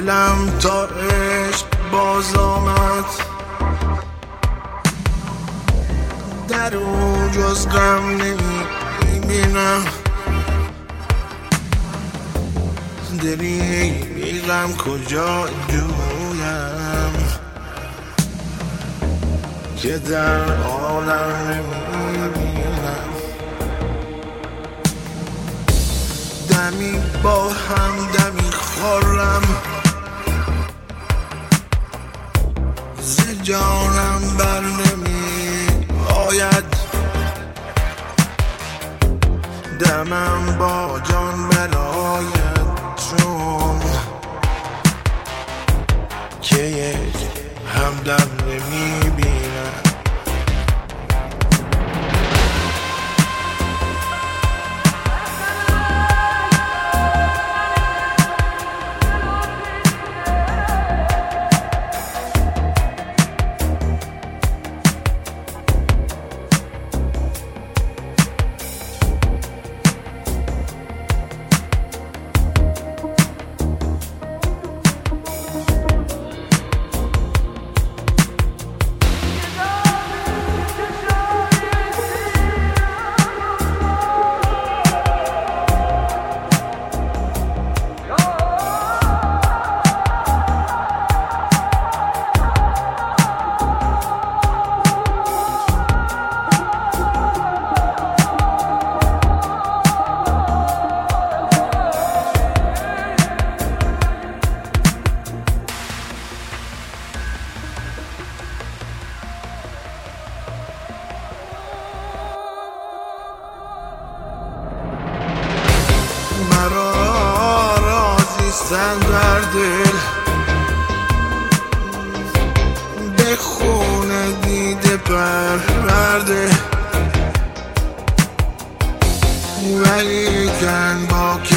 دلم تا عشق باز آمد، در او جز غم نمیبینم. دلی بی غم کجا جویم که در عالم نمیبینم. دمی با هم دمی خورم، ز جانم بر نمی آید. دمم با جان برآید چون که یک همدم نمیبینم. مرا رازیستن در دل، به خون دیده پرورده، ولیکن با